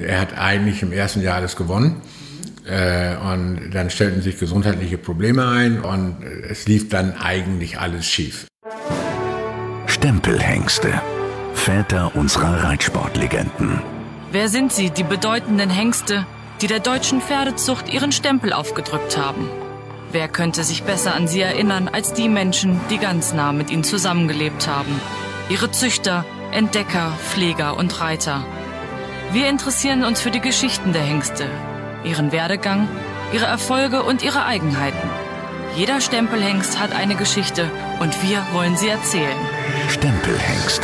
er hat eigentlich im ersten Jahr alles gewonnen. Und dann stellten sich gesundheitliche Probleme ein und es lief dann eigentlich alles schief. Stempelhengste, Väter unserer Reitsportlegenden. Wer sind sie, die bedeutenden Hengste, die der deutschen Pferdezucht ihren Stempel aufgedrückt haben? Wer könnte sich besser an sie erinnern als die Menschen, die ganz nah mit ihnen zusammengelebt haben? Ihre Züchter, Entdecker, Pfleger und Reiter. Wir interessieren uns für die Geschichten der Hengste, ihren Werdegang, ihre Erfolge und ihre Eigenheiten. Jeder Stempelhengst hat eine Geschichte und wir wollen sie erzählen. Stempelhengste.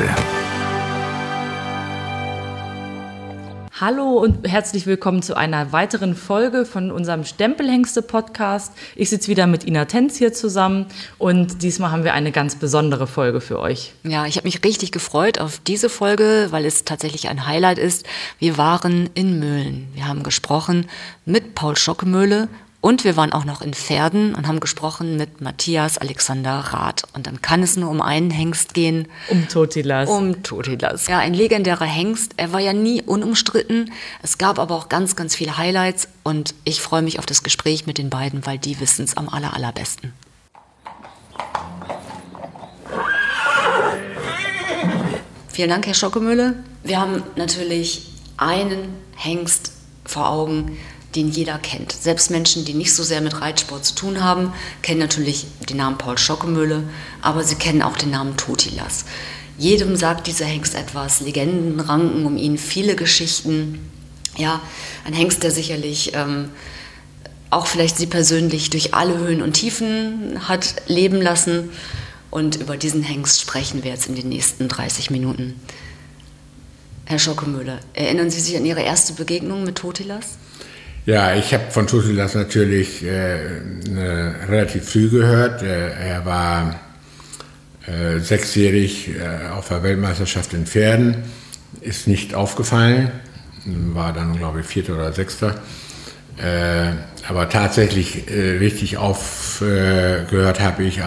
Hallo und herzlich willkommen zu einer weiteren Folge von unserem Stempelhengste-Podcast. Ich sitze wieder mit Ina Tenz hier zusammen und diesmal haben wir eine ganz besondere Folge für euch. Ja, ich habe mich richtig gefreut auf diese Folge, weil es tatsächlich ein Highlight ist. Wir waren in Möhln. Wir haben gesprochen mit Paul Schockemöhle und wir waren auch noch in Verden und haben gesprochen mit Matthias Alexander Rath. Und dann kann es nur um einen Hengst gehen. Um Totilas. Um Totilas. Ja, ein legendärer Hengst. Er war ja nie unumstritten. Es gab aber auch ganz, ganz viele Highlights. Und ich freue mich auf das Gespräch mit den beiden, weil die wissen es am allerbesten. Vielen Dank, Herr Schockemöhle. Wir haben natürlich einen Hengst vor Augen, den jeder kennt. Selbst Menschen, die nicht so sehr mit Reitsport zu tun haben, kennen natürlich den Namen Paul Schockemöhle, aber sie kennen auch den Namen Totilas. Jedem sagt dieser Hengst etwas, Legenden ranken um ihn, viele Geschichten. Ja, ein Hengst, der sicherlich auch vielleicht Sie persönlich durch alle Höhen und Tiefen hat leben lassen. Und über diesen Hengst sprechen wir jetzt in den nächsten 30 Minuten. Herr Schockemöhle, erinnern Sie sich an Ihre erste Begegnung mit Totilas? Ja, ich habe von Totilas natürlich relativ früh gehört. Er war 6-jährig auf der Weltmeisterschaft in Verden, ist nicht aufgefallen, war dann, glaube ich, 4. oder 6. Aber tatsächlich richtig aufgehört habe ich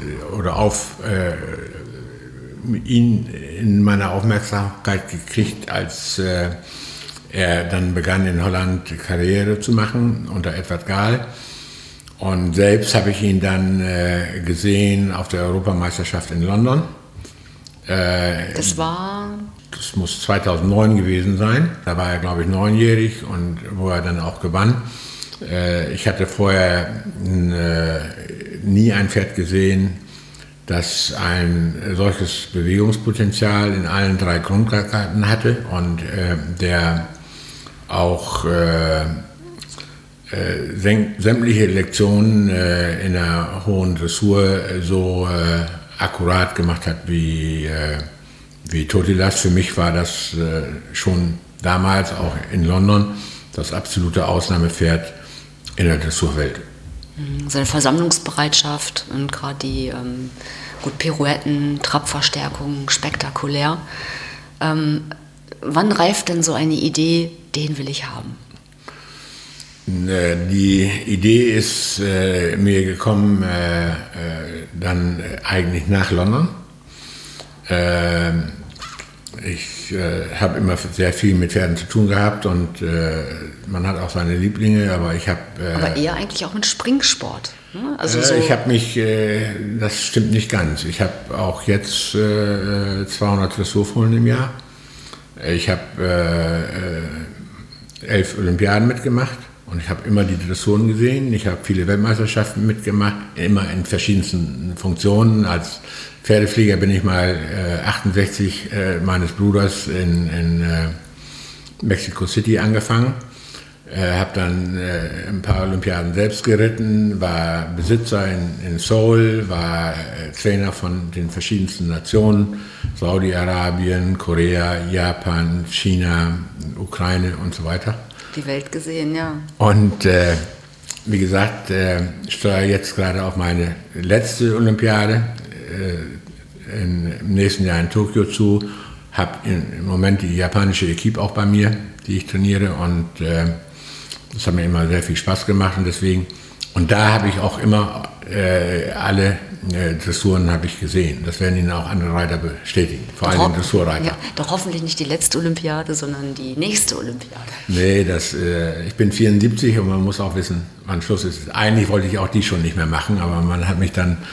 ihn in meiner Aufmerksamkeit gekriegt, als er dann begann in Holland Karriere zu machen unter Edward Gal. Und selbst habe ich ihn dann gesehen auf der Europameisterschaft in London. Das muss 2009 gewesen sein. Da war er, glaube ich, 9-jährig und wo er dann auch gewann. Ich hatte vorher nie ein Pferd gesehen, das ein solches Bewegungspotenzial in allen 3 Grundkrankheiten hatte und der auch sämtliche Lektionen in der hohen Dressur so akkurat gemacht hat wie Totilas. Für mich war das schon damals, auch in London, das absolute Ausnahmepferd in der Dressurwelt. Seine Versammlungsbereitschaft und gerade die Pirouetten, Trabverstärkung, spektakulär. Wann reift denn so eine Idee, den will ich haben? Die Idee ist mir gekommen dann eigentlich nach London. Ich habe immer sehr viel mit Pferden zu tun gehabt und man hat auch seine Lieblinge, aber ich habe... aber eher eigentlich auch mit Springsport. Ne? Also ich habe mich, das stimmt nicht ganz, ich habe auch jetzt 200 Dressurfohlen im Jahr. Ich habe 11 Olympiaden mitgemacht und ich habe immer die Dressuren gesehen. Ich habe viele Weltmeisterschaften mitgemacht, immer in verschiedensten Funktionen. Als Pferdeflieger bin ich mal 68 meines Bruders in Mexico City angefangen. Habe dann ein paar Olympiaden selbst geritten, war Besitzer in Seoul, war Trainer von den verschiedensten Nationen, Saudi-Arabien, Korea, Japan, China, Ukraine und so weiter. Die Welt gesehen, ja. Und wie gesagt, steuere jetzt gerade auf meine letzte Olympiade im nächsten Jahr in Tokio zu, habe im Moment die japanische Equipe auch bei mir, die ich trainiere und das hat mir immer sehr viel Spaß gemacht und deswegen, und da habe ich auch immer alle Dressuren habe ich gesehen. Das werden Ihnen auch andere Reiter bestätigen, vor allem Dressurreiter. Ja, doch hoffentlich nicht die letzte Olympiade, sondern die nächste Olympiade. Nee, ich bin 74 und man muss auch wissen, wann Schluss ist. Eigentlich wollte ich auch die schon nicht mehr machen, aber man hat mich dann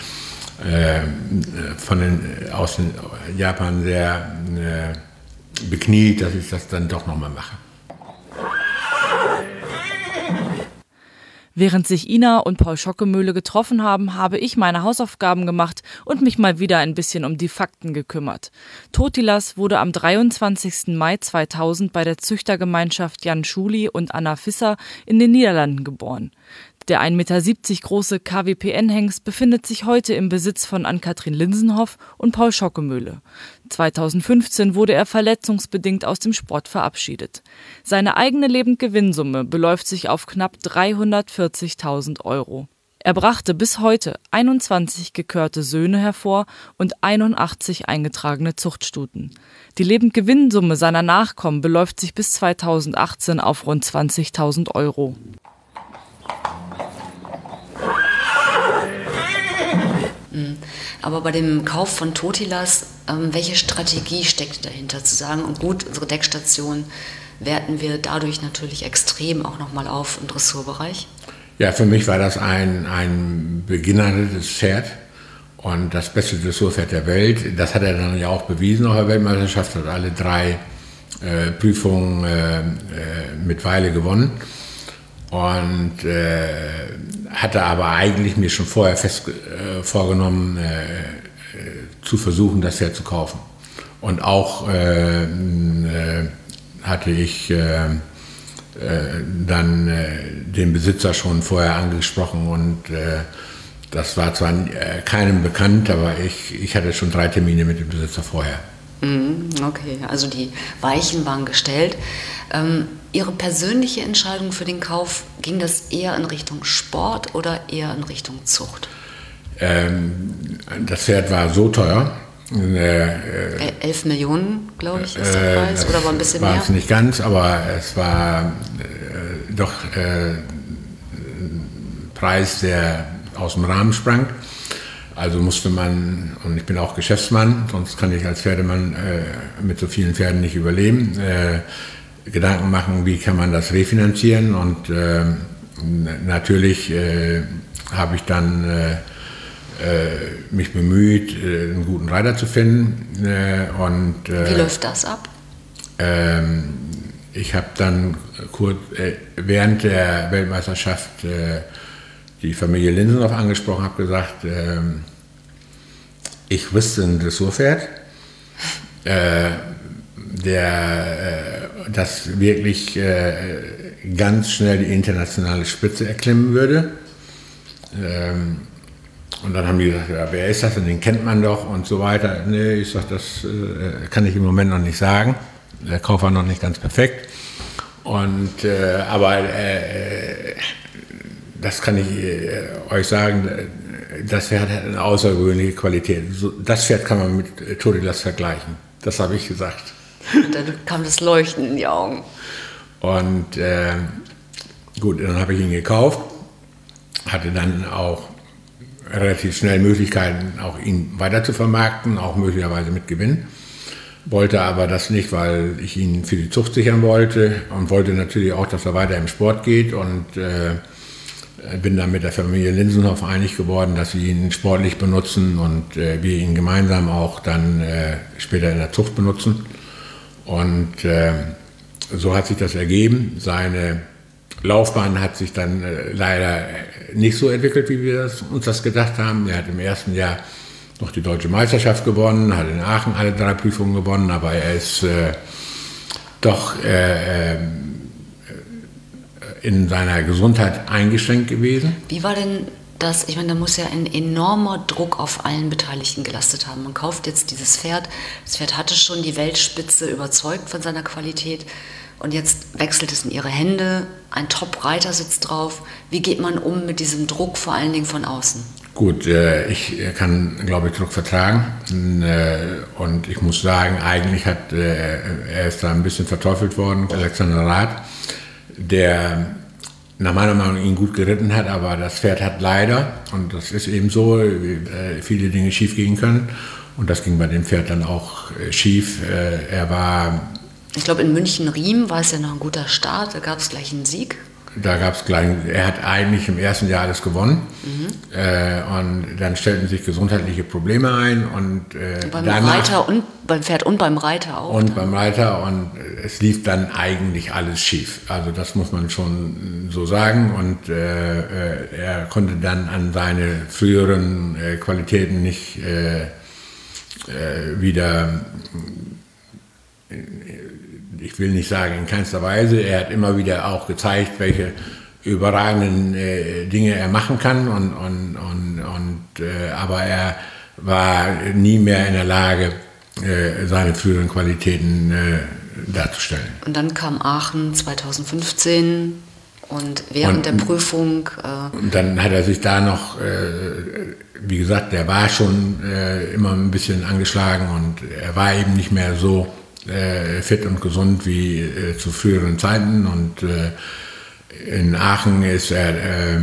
aus Japan sehr bekniet, dass ich das dann doch nochmal mache. Während sich Ina und Paul Schockemöhle getroffen haben, habe ich meine Hausaufgaben gemacht und mich mal wieder ein bisschen um die Fakten gekümmert. Totilas wurde am 23. Mai 2000 bei der Züchtergemeinschaft Jan Schuli und Anna Visser in den Niederlanden geboren. Der 1,70 Meter große KWPN-Hengst befindet sich heute im Besitz von Ann-Kathrin Linsenhoff und Paul Schockemöhle. 2015 wurde er verletzungsbedingt aus dem Sport verabschiedet. Seine eigene Lebendgewinnsumme beläuft sich auf knapp 340.000 €. Er brachte bis heute 21 gekörte Söhne hervor und 81 eingetragene Zuchtstuten. Die Lebendgewinnsumme seiner Nachkommen beläuft sich bis 2018 auf rund 20.000 €. Aber bei dem Kauf von Totilas, welche Strategie steckt dahinter zu sagen, und gut, unsere Deckstation werten wir dadurch natürlich extrem auch nochmal auf im Dressurbereich? Ja, für mich war das ein beginnendes Pferd und das beste Dressurpferd der Welt. Das hat er dann ja auch bewiesen auf der Weltmeisterschaft, hat alle 3 Prüfungen mit Weile gewonnen. Und hatte aber eigentlich mir schon vorher vorgenommen, zu versuchen, das Pferd zu kaufen. Und auch hatte ich dann den Besitzer schon vorher angesprochen und das war zwar keinem bekannt, aber ich hatte schon 3 Termine mit dem Besitzer vorher. Okay, also die Weichen waren gestellt. Ihre persönliche Entscheidung für den Kauf, ging das eher in Richtung Sport oder eher in Richtung Zucht? Das Pferd war so teuer. 11 Millionen, glaube ich, ist der Preis, oder war ein bisschen mehr? War es nicht ganz, aber es war doch ein Preis, der aus dem Rahmen sprang. Also musste man, und ich bin auch Geschäftsmann, sonst kann ich als Pferdemann mit so vielen Pferden nicht überleben, Gedanken machen, wie kann man das refinanzieren. Und natürlich habe ich dann mich bemüht, einen guten Reiter zu finden. Wie läuft das ab? Ich habe dann während der Weltmeisterschaft die Familie Linsenhoff angesprochen, habe gesagt, ich wüsste ein Dressurpferd, das wirklich ganz schnell die internationale Spitze erklimmen würde. Und dann haben die gesagt, ja, wer ist das denn, den kennt man doch und so weiter. Nee, ich sage, das kann ich im Moment noch nicht sagen. Der Kauf war noch nicht ganz perfekt. Und, aber das kann ich euch sagen, das Pferd hat eine außergewöhnliche Qualität. Das Pferd kann man mit Totilas vergleichen. Das habe ich gesagt. Und dann kam das Leuchten in die Augen. Und gut, dann habe ich ihn gekauft, hatte dann auch relativ schnell Möglichkeiten, auch ihn weiter zu vermarkten, auch möglicherweise mit Gewinn. Wollte aber das nicht, weil ich ihn für die Zucht sichern wollte und wollte natürlich auch, dass er weiter im Sport geht und bin dann mit der Familie Linsenhoff einig geworden, dass sie ihn sportlich benutzen und wir ihn gemeinsam auch dann später in der Zucht benutzen. Und so hat sich das ergeben. Seine Laufbahn hat sich dann leider nicht so entwickelt, wie wir uns das gedacht haben. Er hat im ersten Jahr noch die Deutsche Meisterschaft gewonnen, hat in Aachen alle 3 Prüfungen gewonnen, aber er ist doch in seiner Gesundheit eingeschränkt gewesen. Wie war denn das? Ich meine, da muss ja ein enormer Druck auf allen Beteiligten gelastet haben. Man kauft jetzt dieses Pferd. Das Pferd hatte schon die Weltspitze überzeugt von seiner Qualität. Und jetzt wechselt es in ihre Hände. Ein Top-Reiter sitzt drauf. Wie geht man um mit diesem Druck, vor allen Dingen von außen? Gut, ich kann, glaube ich, Druck vertragen. Und ich muss sagen, eigentlich er ist da ein bisschen verteufelt worden. Alexander Rath, der nach meiner Meinung ihn gut geritten hat, aber das Pferd hat leider, und das ist eben so, viele Dinge schief gehen können. Und das ging bei dem Pferd dann auch schief. Er war... Ich glaube, in München-Riem war es ja noch ein guter Start, da gab es gleich einen Sieg. Da gab es gleich, er hat eigentlich im ersten Jahr alles gewonnen. Und dann stellten sich gesundheitliche Probleme ein. Und beim Reiter und beim Pferd und beim Reiter auch. Und beim Reiter, und es lief dann eigentlich alles schief. Also das muss man schon so sagen. Und er konnte dann an seine früheren Qualitäten nicht wieder, ich will nicht sagen in keinster Weise, er hat immer wieder auch gezeigt, welche überragenden Dinge er machen kann, aber er war nie mehr in der Lage, seine früheren Qualitäten darzustellen. Und dann kam Aachen 2015 und während der Prüfung... Und dann hat er sich da noch, wie gesagt, der war schon immer ein bisschen angeschlagen und er war eben nicht mehr so fit und gesund wie zu früheren Zeiten. Und in Aachen ist er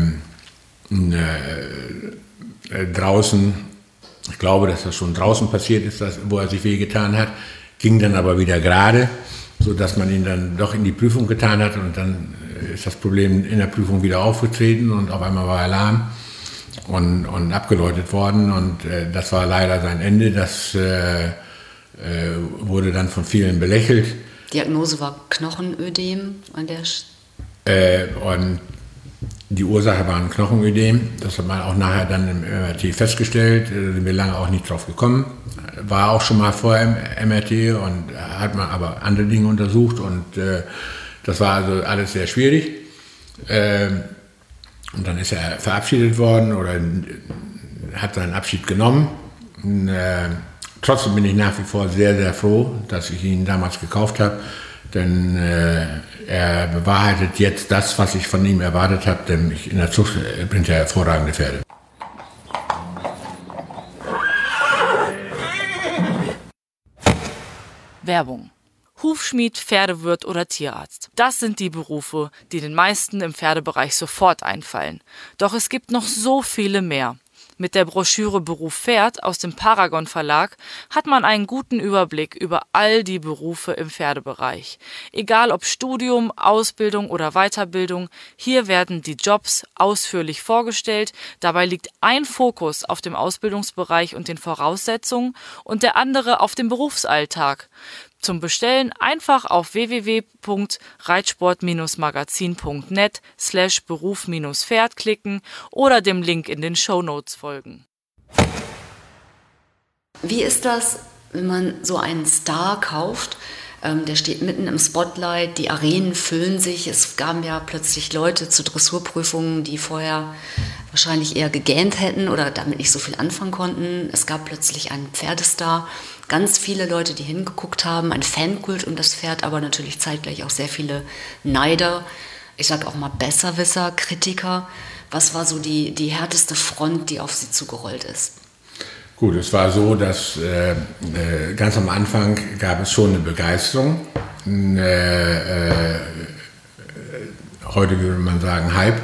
draußen, ich glaube, dass das schon draußen passiert ist, wo er sich wehgetan hat, ging dann aber wieder gerade, sodass man ihn dann doch in die Prüfung getan hat, und dann ist das Problem in der Prüfung wieder aufgetreten und auf einmal war er lahm und abgeläutet worden, und das war leider sein Ende. Das wurde dann von vielen belächelt. Diagnose war Knochenödem an der und die Ursache war ein Knochenödem. Das hat man auch nachher dann im MRT festgestellt. Da sind wir lange auch nicht drauf gekommen. War auch schon mal vor im MRT und hat man aber andere Dinge untersucht, und das war also alles sehr schwierig. Und dann ist er verabschiedet worden oder hat seinen Abschied genommen. Trotzdem bin ich nach wie vor sehr, sehr froh, dass ich ihn damals gekauft habe, denn er bewahrheitet jetzt das, was ich von ihm erwartet habe, denn in der Zucht bringt er hervorragende Pferde. Werbung. Hufschmied, Pferdewirt oder Tierarzt. Das sind die Berufe, die den meisten im Pferdebereich sofort einfallen. Doch es gibt noch so viele mehr. Mit der Broschüre Beruf Pferd aus dem Paragon Verlag hat man einen guten Überblick über all die Berufe im Pferdebereich. Egal ob Studium, Ausbildung oder Weiterbildung, hier werden die Jobs ausführlich vorgestellt. Dabei liegt ein Fokus auf dem Ausbildungsbereich und den Voraussetzungen und der andere auf dem Berufsalltag. Zum Bestellen einfach auf www.reitsport-magazin.net/Beruf-Pferd klicken oder dem Link in den Shownotes folgen. Wie ist das, wenn man so einen Star kauft? Der steht mitten im Spotlight, die Arenen füllen sich. Es gaben ja plötzlich Leute zu Dressurprüfungen, die vorher wahrscheinlich eher gegähnt hätten oder damit nicht so viel anfangen konnten. Es gab plötzlich einen Pferdestar. Ganz viele Leute, die hingeguckt haben, ein Fankult um das Pferd, aber natürlich zeitgleich auch sehr viele Neider, ich sage auch mal Besserwisser, Kritiker. Was war so die härteste Front, die auf Sie zugerollt ist? Gut, es war so, dass ganz am Anfang gab es schon eine Begeisterung. Heute würde man sagen Hype.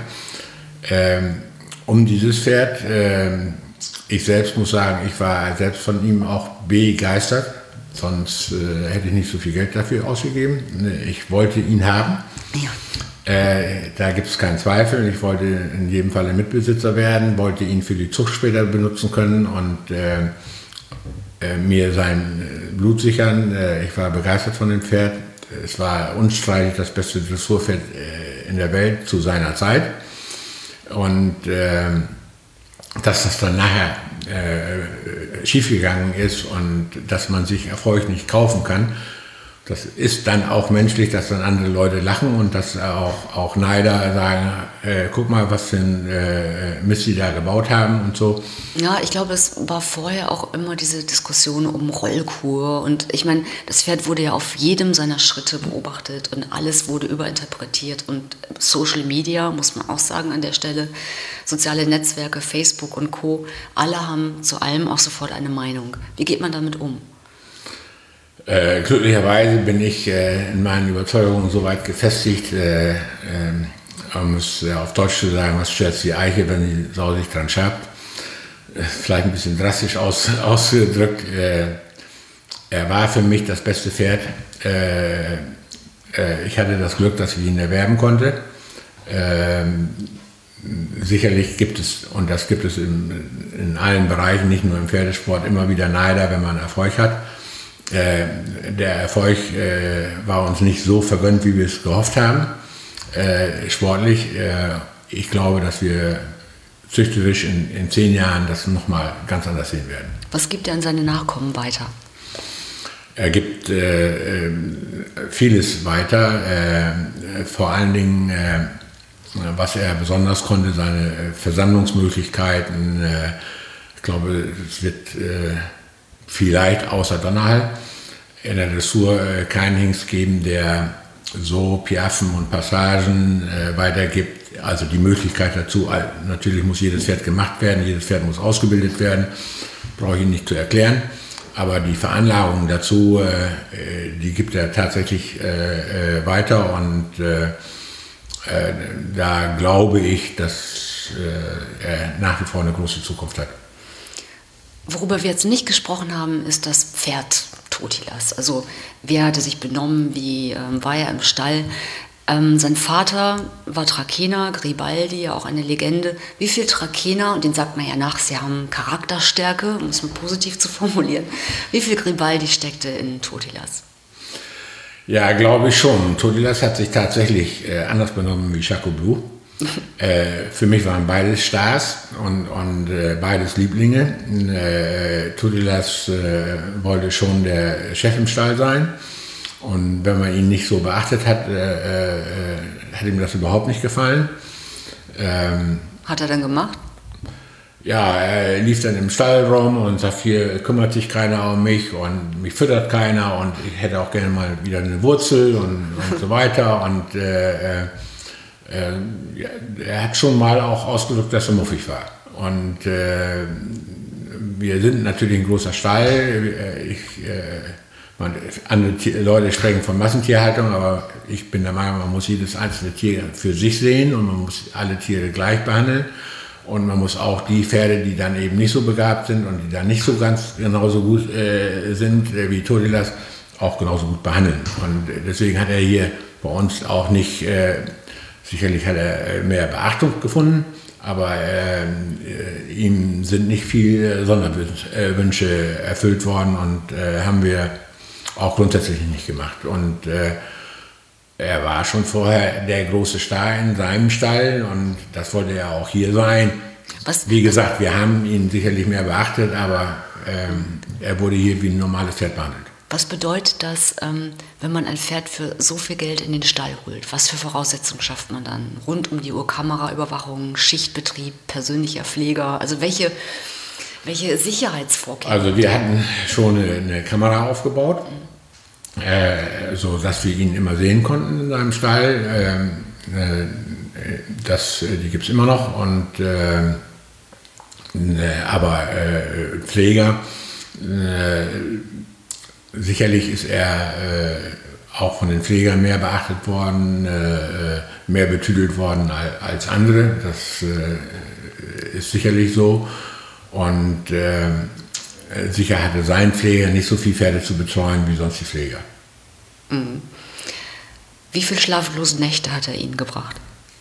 Um dieses Pferd. Ich selbst muss sagen, ich war selbst von ihm auch begeistert, sonst hätte ich nicht so viel Geld dafür ausgegeben. Ich wollte ihn haben. Ja. Da gibt es keinen Zweifel. Ich wollte in jedem Fall ein Mitbesitzer werden, wollte ihn für die Zucht später benutzen können und mir sein Blut sichern. Ich war begeistert von dem Pferd. Es war unstreitig das beste Dressurpferd in der Welt zu seiner Zeit. Und dass das dann nachher schiefgegangen ist und dass man sich Erfolg nicht kaufen kann, das ist dann auch menschlich, dass dann andere Leute lachen und dass auch Neider sagen, guck mal, was für ein Mist die da gebaut haben und so. Ja, ich glaube, es war vorher auch immer diese Diskussion um Rollkur und ich meine, das Pferd wurde ja auf jedem seiner Schritte beobachtet und alles wurde überinterpretiert und Social Media, muss man auch sagen an der Stelle, soziale Netzwerke, Facebook und Co., alle haben zu allem auch sofort eine Meinung. Wie geht man damit um? Glücklicherweise bin ich in meinen Überzeugungen so weit gefestigt, um es auf Deutsch zu sagen, was schert die Eiche, wenn die Sau sich dran schabt. Vielleicht ein bisschen drastisch ausgedrückt. Er war für mich das beste Pferd. Ich hatte das Glück, dass ich ihn erwerben konnte. Sicherlich gibt es, und das gibt es in allen Bereichen, nicht nur im Pferdesport, immer wieder Neider, wenn man Erfolg hat. Der Erfolg war uns nicht so vergönnt, wie wir es gehofft haben. Sportlich, ich glaube, dass wir züchterisch in 10 Jahren das nochmal ganz anders sehen werden. Was gibt er an seine Nachkommen weiter? Er gibt vieles weiter, vor allen Dingen, was er besonders konnte, seine Versammlungsmöglichkeiten. Ich glaube, es wird vielleicht außer Donnerhall in der Dressur keinen Hengst geben, der so Piaffen und Passagen weitergibt. Also die Möglichkeit dazu, natürlich muss jedes Pferd gemacht werden, jedes Pferd muss ausgebildet werden, brauche ich Ihnen nicht zu erklären. Aber die Veranlagung dazu, die gibt er tatsächlich weiter, und da glaube ich, dass er nach wie vor eine große Zukunft hat. Worüber wir jetzt nicht gesprochen haben, ist das Pferd Totilas. Also wer hatte sich benommen, wie war er im Stall? Sein Vater war Trakehner, Gribaldi, ja auch eine Legende. Wie viel Trakehner, und den sagt man ja nach, sie haben Charakterstärke, um es mal positiv zu formulieren, wie viel Gribaldi steckte in Totilas? Ja, glaube ich schon. Totilas hat sich tatsächlich anders benommen wie Chaco Blue. Für mich waren beides Stars und beides Lieblinge. Totilas wollte schon der Chef im Stall sein. Und wenn man ihn nicht so beachtet hat, hat ihm das überhaupt nicht gefallen. Hat er dann gemacht? Ja, er lief dann im Stall rum und sagt, hier kümmert sich keiner um mich und mich füttert keiner und ich hätte auch gerne mal wieder eine Wurzel und so weiter. Und er hat schon mal auch ausgedrückt, dass er muffig war. Und wir sind natürlich ein großer Stall. Andere Leute sprechen von Massentierhaltung, aber ich bin der Meinung, man muss jedes einzelne Tier für sich sehen und man muss alle Tiere gleich behandeln. Und man muss auch die Pferde, die dann eben nicht so begabt sind und die dann nicht so ganz genauso gut sind wie Totilas, auch genauso gut behandeln. Und deswegen hat er hier bei uns auch nicht, sicherlich hat er mehr Beachtung gefunden, aber ihm sind nicht viele Sonderwünsche erfüllt worden und haben wir auch grundsätzlich nicht gemacht. Und er war schon vorher der große Star in seinem Stall und das wollte er auch hier sein. Wie gesagt, wir haben ihn sicherlich mehr beachtet, aber er wurde hier wie ein normales Pferd behandelt. Was bedeutet das, wenn man ein Pferd für so viel Geld in den Stall holt? Was für Voraussetzungen schafft man dann? Rund um die Uhr Kameraüberwachung, Schichtbetrieb, persönlicher Pfleger? Also welche Sicherheitsvorkehrungen? Also wir hatten schon eine Kamera aufgebaut. So dass wir ihn immer sehen konnten in seinem Stall. Die gibt es immer noch. Und, aber Pfleger, sicherlich ist er auch von den Pflegern mehr beachtet worden, mehr betüdelt worden als andere. Das ist sicherlich so. Und sicher hatte sein Pfleger nicht so viele Pferde zu betreuen wie sonst die Pfleger. Mhm. Wie viele schlaflose Nächte hat er Ihnen gebracht?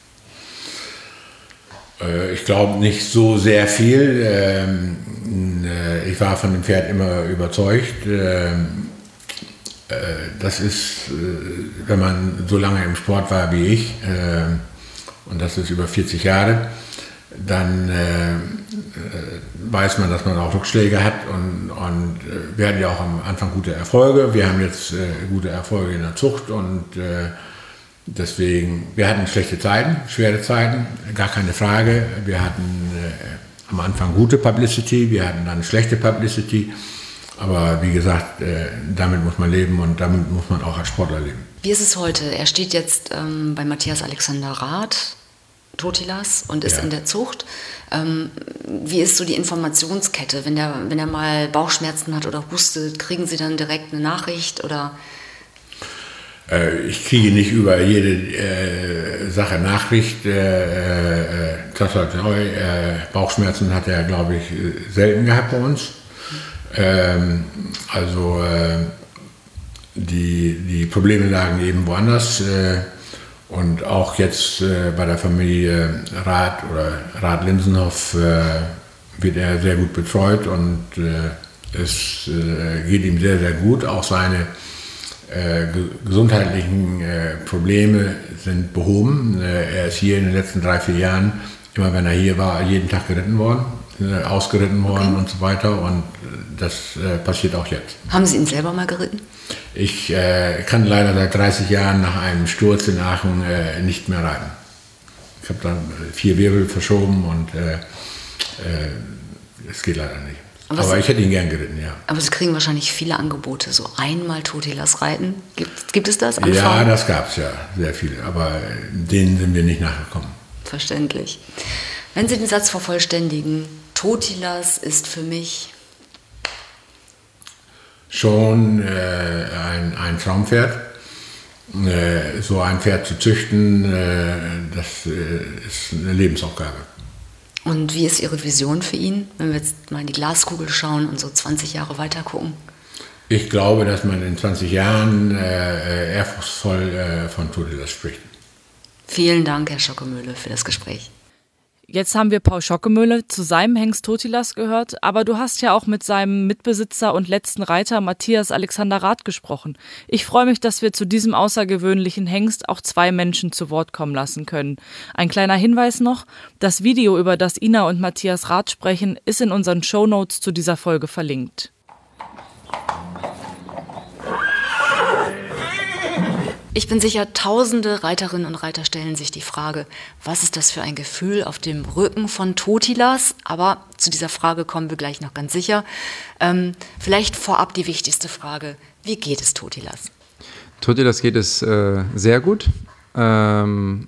Ich glaube nicht so sehr viel. Ich war von dem Pferd immer überzeugt. Das ist, wenn man so lange im Sport war wie ich, und das ist über 40 Jahre, dann weiß man, dass man auch Rückschläge hat und wir hatten ja auch am Anfang gute Erfolge. Wir haben jetzt gute Erfolge in der Zucht und deswegen, wir hatten schlechte Zeiten, schwere Zeiten, gar keine Frage. Wir hatten am Anfang gute Publicity, wir hatten dann schlechte Publicity, aber wie gesagt, damit muss man leben und damit muss man auch als Sportler leben. Wie ist es heute? Er steht jetzt bei Matthias Alexander Rath, Totilas, und ist in der Zucht. Wie ist so die Informationskette? Wenn er mal Bauchschmerzen hat oder hustet, kriegen Sie dann direkt eine Nachricht? Oder? Ich kriege nicht über jede Sache Nachricht. Bauchschmerzen hat er, glaube ich, selten gehabt bei uns. Die Probleme lagen eben woanders. Und auch jetzt bei der Familie Rath-Linsenhoff wird er sehr gut betreut und es geht ihm sehr, sehr gut. Auch seine gesundheitlichen Probleme sind behoben. Er ist hier in den letzten 3-4 Jahren, immer wenn er hier war, jeden Tag geritten worden, ausgeritten worden und so weiter. Und das passiert auch jetzt. Haben Sie ihn selber mal geritten? Ich kann leider seit 30 Jahren nach einem Sturz in Aachen nicht mehr reiten. Ich habe dann 4 Wirbel verschoben und es geht leider nicht. Aber ich hätte ihn gern geritten, ja. Aber Sie kriegen wahrscheinlich viele Angebote, so einmal Totilas reiten. Gibt es das? Anfragen? Ja, das gab es ja, sehr viele. Aber denen sind wir nicht nachgekommen. Verständlich. Wenn Sie den Satz vervollständigen, Totilas ist für mich... Schon ein Traumpferd. So ein Pferd zu züchten, das ist eine Lebensaufgabe. Und wie ist Ihre Vision für ihn, wenn wir jetzt mal in die Glaskugel schauen und so 20 Jahre weiter gucken? Ich glaube, dass man in 20 Jahren ehrfurchtsvoll von Totilas spricht. Vielen Dank, Herr Schockemöhle, für das Gespräch. Jetzt haben wir Paul Schockemöhle zu seinem Hengst Totilas gehört, aber du hast ja auch mit seinem Mitbesitzer und letzten Reiter Matthias Alexander Rath gesprochen. Ich freue mich, dass wir zu diesem außergewöhnlichen Hengst auch 2 Menschen zu Wort kommen lassen können. Ein kleiner Hinweis noch, das Video, über das Ina und Matthias Rath sprechen, ist in unseren Shownotes zu dieser Folge verlinkt. Ich bin sicher, tausende Reiterinnen und Reiter stellen sich die Frage, was ist das für ein Gefühl auf dem Rücken von Totilas? Aber zu dieser Frage kommen wir gleich noch ganz sicher. Vielleicht vorab die wichtigste Frage, wie geht es Totilas? Totilas geht es sehr gut wir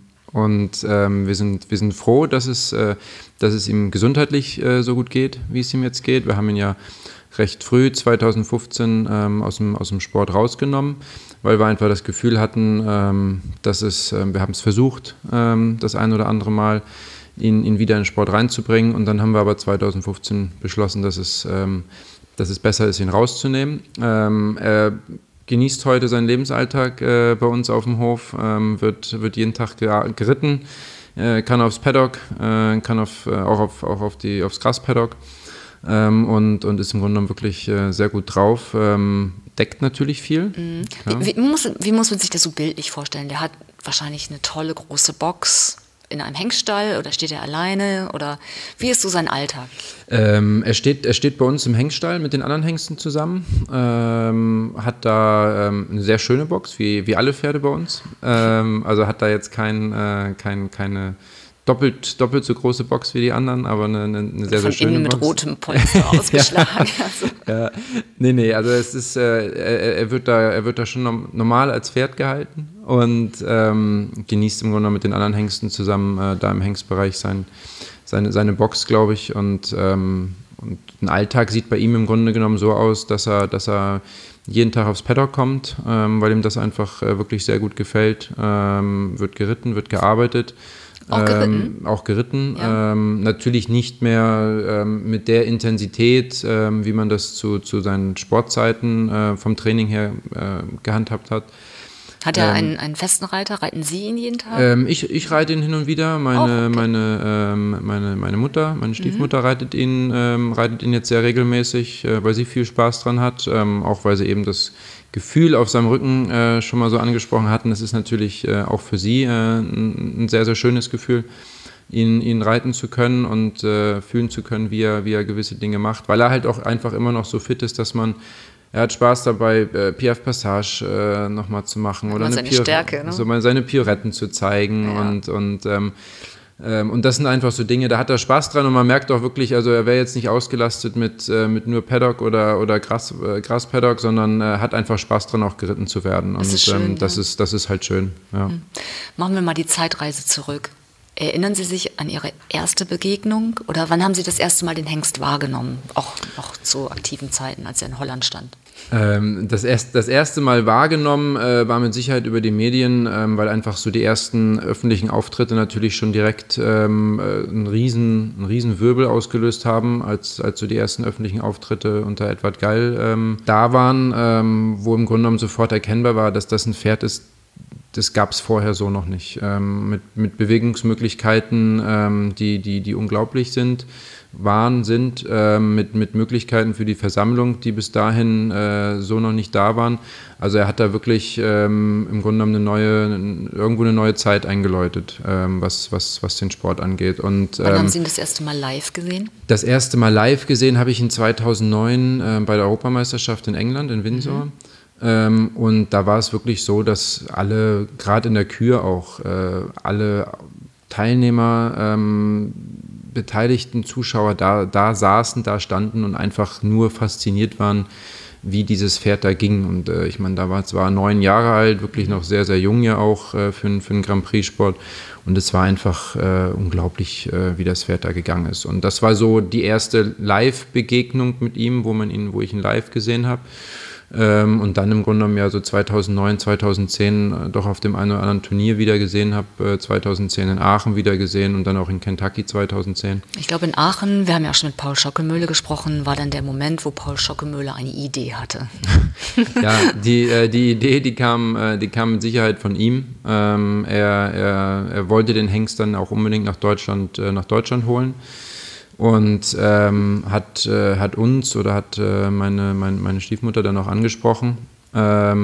sind froh, dass es ihm gesundheitlich so gut geht, wie es ihm jetzt geht. Wir haben ihn ja recht früh, 2015, aus dem Sport rausgenommen, weil wir einfach das Gefühl hatten, wir haben es versucht, das ein oder andere Mal, ihn wieder in den Sport reinzubringen. Und dann haben wir aber 2015 beschlossen, dass es besser ist, ihn rauszunehmen. Er genießt heute seinen Lebensalltag bei uns auf dem Hof, wird jeden Tag geritten, kann aufs Paddock, kann aufs Graspaddock. Und ist im Grunde genommen wirklich sehr gut drauf. Deckt natürlich viel. Mhm. Wie muss man sich das so bildlich vorstellen? Der hat wahrscheinlich eine tolle große Box in einem Hengststall oder steht er alleine? Oder wie ist so sein Alltag? Er steht bei uns im Hengststall mit den anderen Hengsten zusammen. Hat da eine sehr schöne Box, wie alle Pferde bei uns. Also hat da jetzt keine doppelt so große Box wie die anderen, aber eine sehr, sehr schöne Box. Von innen mit rotem Polster ausgeschlagen. Ja, nee, also es ist, er wird da schon normal als Pferd gehalten und genießt im Grunde mit den anderen Hengsten zusammen da im Hengstbereich seine Box, glaube ich. Und ein Alltag sieht bei ihm im Grunde genommen so aus, dass er jeden Tag aufs Paddock kommt, weil ihm das einfach wirklich sehr gut gefällt. Wird geritten, wird gearbeitet. Auch geritten. Ja. Natürlich nicht mehr mit der Intensität, wie man das zu seinen Sportzeiten vom Training her gehandhabt hat. Hat er einen festen Reiter? Reiten Sie ihn jeden Tag? Ich reite ihn hin und wieder. Meine Mutter, meine Stiefmutter reitet ihn jetzt sehr regelmäßig, weil sie viel Spaß dran hat. Auch weil sie eben das Gefühl auf seinem Rücken schon mal so angesprochen hatten. Das ist natürlich auch für sie ein sehr, sehr schönes Gefühl, ihn reiten zu können und fühlen zu können, wie er gewisse Dinge macht. Weil er halt auch einfach immer noch so fit ist, dass er hat Spaß dabei, Piaffe Passage nochmal zu machen oder seine Pioretten zu zeigen. Ja. Und das sind einfach so Dinge, da hat er Spaß dran und man merkt auch wirklich, also er wäre jetzt nicht ausgelastet mit nur Paddock oder Graspaddock, sondern hat einfach Spaß dran, auch geritten zu werden. Das ist schön, das ist halt schön. Ja. Machen wir mal die Zeitreise zurück. Erinnern Sie sich an Ihre erste Begegnung oder wann haben Sie das erste Mal den Hengst wahrgenommen, auch noch zu aktiven Zeiten, als er in Holland stand? Das erste Mal wahrgenommen war mit Sicherheit über die Medien, weil einfach so die ersten öffentlichen Auftritte natürlich schon direkt einen riesen Wirbel ausgelöst haben, als so die ersten öffentlichen Auftritte unter Edward Geil da waren, wo im Grunde genommen sofort erkennbar war, dass das ein Pferd ist. Das gab es vorher so noch nicht. Mit Bewegungsmöglichkeiten, die unglaublich sind, mit Möglichkeiten für die Versammlung, die bis dahin so noch nicht da waren. Also er hat da wirklich im Grunde genommen irgendwo eine neue Zeit eingeläutet, was den Sport angeht. Und, wann haben Sie ihn das erste Mal live gesehen? Das erste Mal live gesehen habe ich ihn 2009 bei der Europameisterschaft in England, in Windsor. Und da war es wirklich so, dass alle, gerade in der Kür auch, alle Teilnehmer, beteiligten Zuschauer da saßen, da standen und einfach nur fasziniert waren, wie dieses Pferd da ging. Und ich meine, da war es 9 Jahre alt, wirklich noch sehr, sehr jung ja auch für einen Grand Prix-Sport. Und es war einfach unglaublich, wie das Pferd da gegangen ist. Und das war so die erste Live-Begegnung mit ihm, wo ich ihn live gesehen habe. Und dann im Grunde genommen ja so 2009, 2010 doch auf dem einen oder anderen Turnier wieder gesehen habe, 2010 in Aachen wieder gesehen und dann auch in Kentucky 2010. Ich glaube in Aachen, wir haben ja auch schon mit Paul Schockemöhle gesprochen, war dann der Moment, wo Paul Schockemöhle eine Idee hatte. Ja, die Idee, die kam mit Sicherheit von ihm. Er wollte den Hengst dann auch unbedingt nach Deutschland holen. Und hat uns oder hat meine Stiefmutter dann auch angesprochen. Da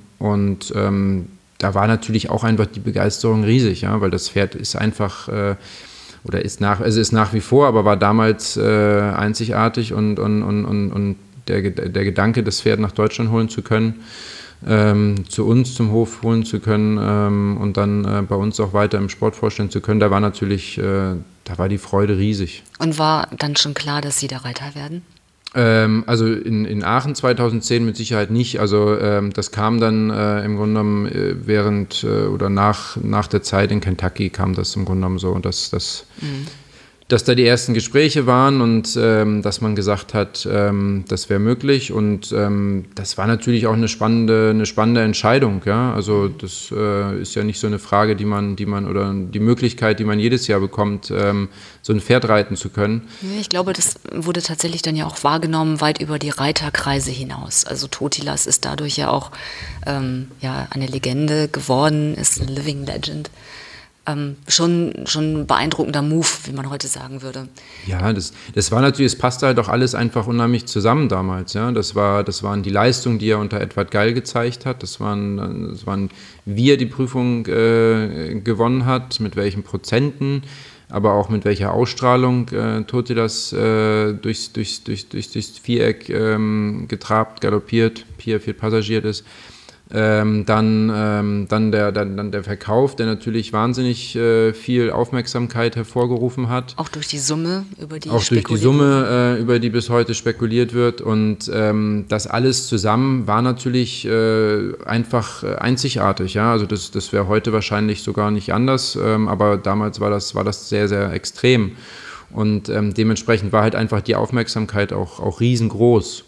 war natürlich auch einfach die Begeisterung riesig, ja, weil das Pferd ist einfach, ist nach wie vor, aber war damals einzigartig und der Gedanke, das Pferd nach Deutschland holen zu können, zu uns zum Hof holen zu können und dann bei uns auch weiter im Sport vorstellen zu können, da war natürlich, da war die Freude riesig. Und war dann schon klar, dass Sie der Reiter werden? Also in Aachen 2010 mit Sicherheit nicht. Also das kam dann im Grunde genommen während oder nach der Zeit in Kentucky kam das im Grunde genommen so, dass da die ersten Gespräche waren und dass man gesagt hat, das wäre möglich und das war natürlich auch eine spannende Entscheidung, ja, also das ist ja nicht so eine Frage, die man oder die Möglichkeit, die man jedes Jahr bekommt, so ein Pferd reiten zu können. Ich glaube, das wurde tatsächlich dann ja auch wahrgenommen weit über die Reiterkreise hinaus, also Totilas ist dadurch ja auch eine Legende geworden, ist eine Living Legend. Schon ein beeindruckender Move, wie man heute sagen würde. Ja, das war natürlich, es passte halt auch alles einfach unheimlich zusammen damals. Ja? Das waren die Leistungen, die er unter Edward Geil gezeigt hat. Das waren wie er die Prüfung gewonnen hat, mit welchen Prozenten, aber auch mit welcher Ausstrahlung Totilas durchs Viereck getrabt, galoppiert, viel passagiert ist. Dann der Verkauf, der natürlich wahnsinnig viel Aufmerksamkeit hervorgerufen hat. Auch durch die Summe, über die über die bis heute spekuliert wird. Und das alles zusammen war natürlich einfach einzigartig. Ja? Also das wäre heute wahrscheinlich sogar nicht anders, aber damals war das sehr, sehr extrem. Und dementsprechend war halt einfach die Aufmerksamkeit auch riesengroß.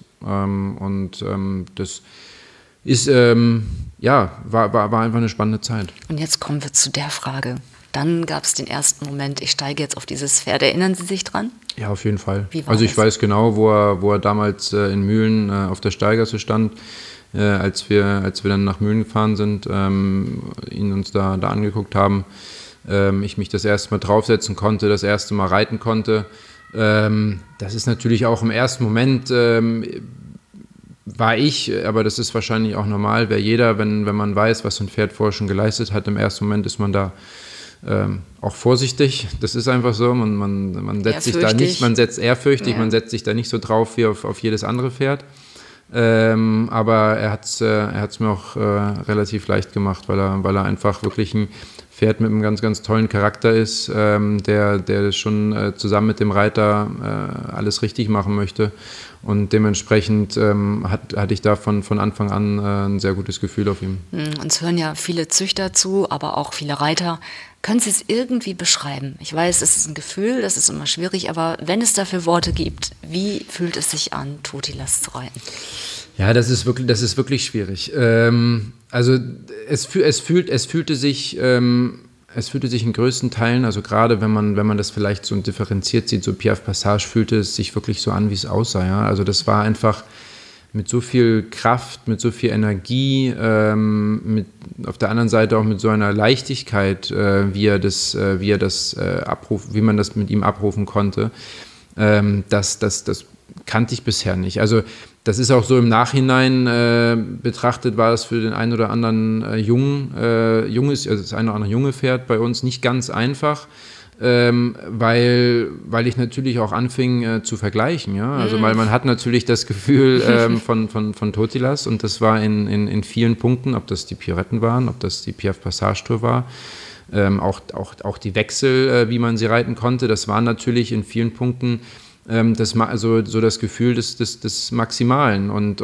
Das ist, war einfach eine spannende Zeit. Und jetzt kommen wir zu der Frage. Dann gab es den ersten Moment, ich steige jetzt auf dieses Pferd. Erinnern Sie sich dran? Ja, auf jeden Fall. Also ich weiß genau, wo er damals in Mühlen auf der Steigasse stand, als wir dann nach Mühlen gefahren sind, ihn uns da angeguckt haben. Ich mich das erste Mal draufsetzen konnte, das erste Mal reiten konnte. Das ist natürlich auch im ersten Moment war ich, aber das ist wahrscheinlich auch normal, wäre jeder, wenn man weiß, was so ein Pferd vorher schon geleistet hat, im ersten Moment ist man da auch vorsichtig, das ist einfach so, man setzt sich da nicht, man setzt ehrfürchtig, man setzt sich da nicht so drauf wie auf jedes andere Pferd, aber er hat's mir auch relativ leicht gemacht, weil er einfach wirklich ein Pferd mit einem ganz, ganz tollen Charakter ist, der schon zusammen mit dem Reiter alles richtig machen möchte. Und dementsprechend hatte ich da von Anfang an ein sehr gutes Gefühl auf ihm. Uns hören ja viele Züchter zu, aber auch viele Reiter. Können Sie es irgendwie beschreiben? Ich weiß, es ist ein Gefühl, das ist immer schwierig, aber wenn es dafür Worte gibt, wie fühlt es sich an, Totilas zu reiten? Ja, das ist wirklich schwierig. Also es fühlte sich in größten Teilen, also gerade wenn man das vielleicht so differenziert sieht, so Piaffe Passage, fühlte es sich wirklich so an, wie es aussah. Ja? Also das war einfach mit so viel Kraft, mit so viel Energie, auf der anderen Seite auch mit so einer Leichtigkeit, wie man das mit ihm abrufen konnte. Das kannte ich bisher nicht. Also das ist auch so im Nachhinein betrachtet, war das für den einen oder anderen das eine oder andere junge Pferd bei uns nicht ganz einfach, weil ich natürlich auch anfing zu vergleichen. Ja? Also weil man hat natürlich das Gefühl von Totilas, und das war in vielen Punkten, ob das die Pirouetten waren, ob das die Piaffe Passage Tour war, auch die Wechsel, wie man sie reiten konnte, das waren natürlich in vielen Punkten das Gefühl des Maximalen. Und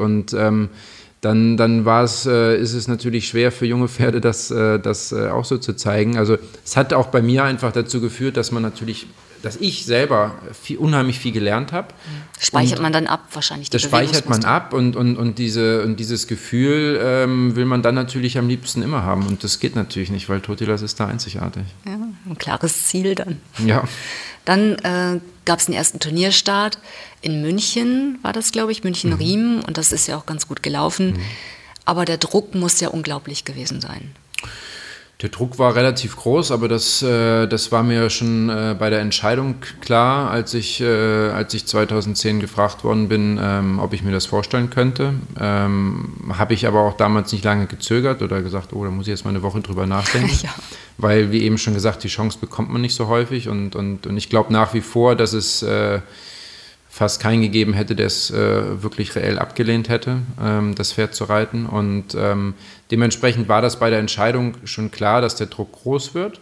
dann ist es natürlich schwer für junge Pferde, das auch so zu zeigen. Also es hat auch bei mir einfach dazu geführt, dass ich selber unheimlich viel gelernt habe. Speichert man dann ab wahrscheinlich die Bewegungsmuster? Das speichert man ab und dieses Gefühl will man dann natürlich am liebsten immer haben. Und das geht natürlich nicht, weil Totilas ist da einzigartig. Ja, ein klares Ziel dann. Ja. Dann gab es den ersten Turnierstart in München, war das, glaube ich, München-Riemen, und das ist ja auch ganz gut gelaufen. Aber der Druck muss ja unglaublich gewesen sein. Der Druck war relativ groß, aber das war mir schon bei der Entscheidung klar, als ich 2010 gefragt worden bin, ob ich mir das vorstellen könnte. Habe ich aber auch damals nicht lange gezögert oder gesagt, da muss ich jetzt mal eine Woche drüber nachdenken. Ja. Weil, wie eben schon gesagt, die Chance bekommt man nicht so häufig, und ich glaube nach wie vor, dass es fast keinen gegeben hätte, der es wirklich reell abgelehnt hätte, das Pferd zu reiten. Und dementsprechend war das bei der Entscheidung schon klar, dass der Druck groß wird.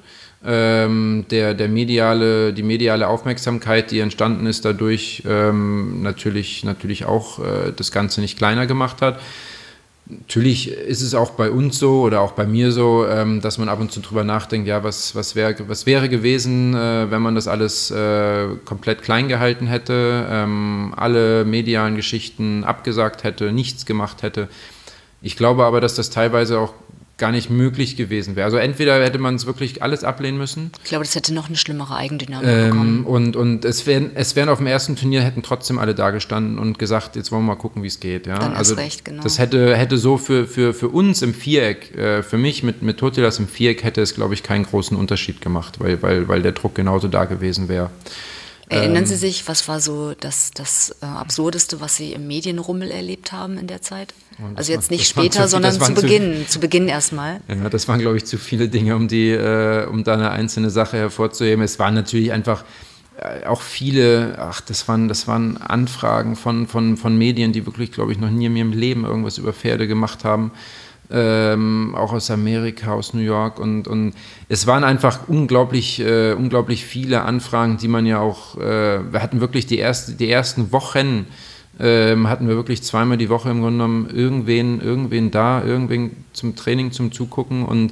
Die mediale Aufmerksamkeit, die entstanden ist, dadurch natürlich auch das Ganze nicht kleiner gemacht hat. Natürlich ist es auch bei uns so oder auch bei mir so, dass man ab und zu drüber nachdenkt, ja, was wäre gewesen, wenn man das alles komplett klein gehalten hätte, alle medialen Geschichten abgesagt hätte, nichts gemacht hätte. Ich glaube aber, dass das teilweise auch gar nicht möglich gewesen wäre. Also entweder hätte man es wirklich alles ablehnen müssen. Ich glaube, das hätte noch eine schlimmere Eigendynamik bekommen. Und es wären auf dem ersten Turnier, hätten trotzdem alle da gestanden und gesagt, jetzt wollen wir mal gucken, wie es geht. Ja? Dann also recht, genau. Das hätte so für uns im Viereck, für mich mit Totilas im Viereck, hätte es, glaube ich, keinen großen Unterschied gemacht, weil der Druck genauso da gewesen wäre. Erinnern Sie sich, was war so das Absurdeste, was Sie im Medienrummel erlebt haben in der Zeit? Also jetzt nicht später, sondern zu Beginn erstmal. Ja, das waren, glaube ich, zu viele Dinge, um da eine einzelne Sache hervorzuheben. Es waren natürlich einfach auch viele, das waren Anfragen von Medien, die wirklich, glaube ich, noch nie in ihrem Leben irgendwas über Pferde gemacht haben. Auch aus Amerika, aus New York, und es waren einfach unglaublich viele Anfragen, die man ja auch, wir hatten wirklich die ersten Wochen, hatten wir wirklich zweimal die Woche im Grunde genommen irgendwen zum Training, zum Zugucken, und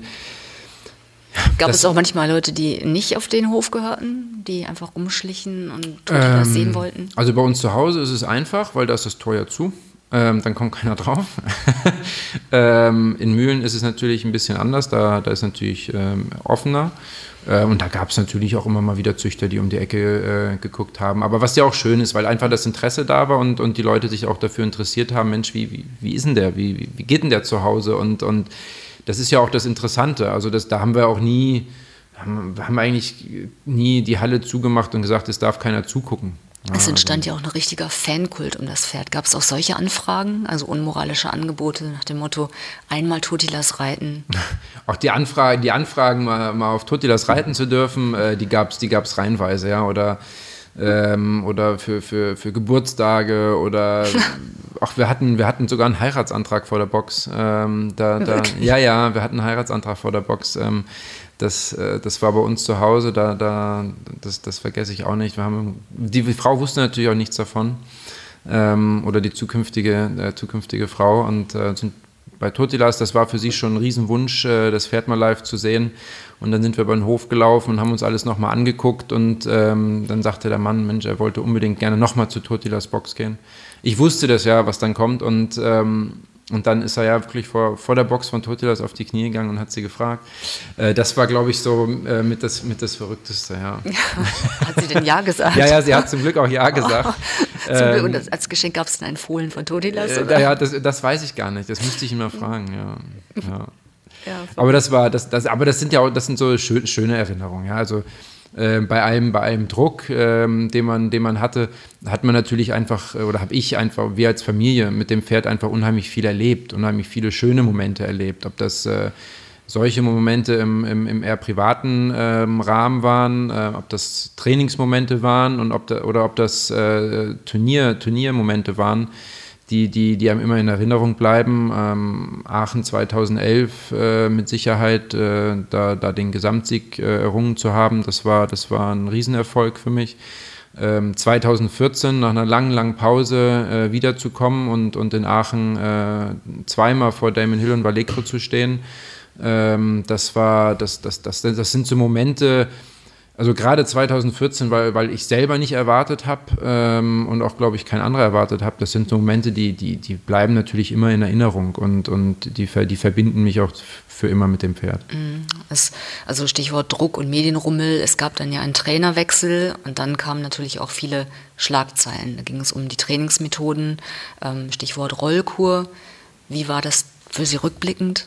gab es auch manchmal Leute, die nicht auf den Hof gehörten, die einfach rumschlichen und das sehen wollten? Also bei uns zu Hause ist es einfach, weil da ist das Tor ja zu. Dann kommt keiner drauf. In Mühlen ist es natürlich ein bisschen anders, da ist natürlich offener. Und da gab es natürlich auch immer mal wieder Züchter, die um die Ecke geguckt haben. Aber was ja auch schön ist, weil einfach das Interesse da war und die Leute sich auch dafür interessiert haben, Mensch, wie ist denn der? Wie geht denn der zu Hause? Und das ist ja auch das Interessante. Also da haben wir auch haben eigentlich nie die Halle zugemacht und gesagt, es darf keiner zugucken. Es entstand ja auch ein richtiger Fankult um das Pferd. Gab es auch solche Anfragen, also unmoralische Angebote nach dem Motto, einmal Totilas reiten? Auch die Anfragen mal auf Totilas reiten zu dürfen, die gab's reihenweise, ja, oder für Geburtstage oder wir hatten sogar einen Heiratsantrag vor der Box. Wir hatten einen Heiratsantrag vor der Box. Das war bei uns zu Hause, das vergesse ich auch nicht. Die Frau wusste natürlich auch nichts davon, oder die zukünftige Frau, und sind bei Totilas, das war für sie schon ein Riesenwunsch, das Pferd mal live zu sehen. Und dann sind wir über den Hof gelaufen und haben uns alles nochmal angeguckt, und dann sagte der Mann, Mensch, er wollte unbedingt gerne nochmal zu Totilas Box gehen. Ich wusste das ja, was dann kommt, und dann ist er ja wirklich vor der Box von Totilas auf die Knie gegangen und hat sie gefragt. Das war, glaube ich, so mit das Verrückteste, ja. Hat sie denn Ja gesagt? Ja, sie hat zum Glück auch Ja gesagt. Zum Glück. Und als Geschenk gab es dann ein Fohlen von Totilas? Ja, das weiß ich gar nicht. Das müsste ich ihn mal fragen, ja. Aber das sind so schöne Erinnerungen, ja. Also bei einem Druck, den man hatte, hat man natürlich einfach, oder habe ich einfach, wir als Familie mit dem Pferd einfach unheimlich viel erlebt, unheimlich viele schöne Momente erlebt. Ob das solche Momente im eher privaten Rahmen waren, ob das Trainingsmomente waren und ob das Turniermomente waren, die einem immer in Erinnerung bleiben. Aachen 2011 mit Sicherheit, da den Gesamtsieg errungen zu haben, das war ein Riesenerfolg für mich. 2014 nach einer langen Pause wiederzukommen und in Aachen zweimal vor Damon Hill und Vallecro zu stehen, das sind so Momente. Also gerade 2014, weil ich selber nicht erwartet habe und auch, glaube ich, kein anderer erwartet habe, das sind so Momente, die bleiben natürlich immer in Erinnerung und die verbinden mich auch für immer mit dem Pferd. Also Stichwort Druck und Medienrummel, es gab dann ja einen Trainerwechsel und dann kamen natürlich auch viele Schlagzeilen. Da ging es um die Trainingsmethoden, Stichwort Rollkur. Wie war das für Sie rückblickend?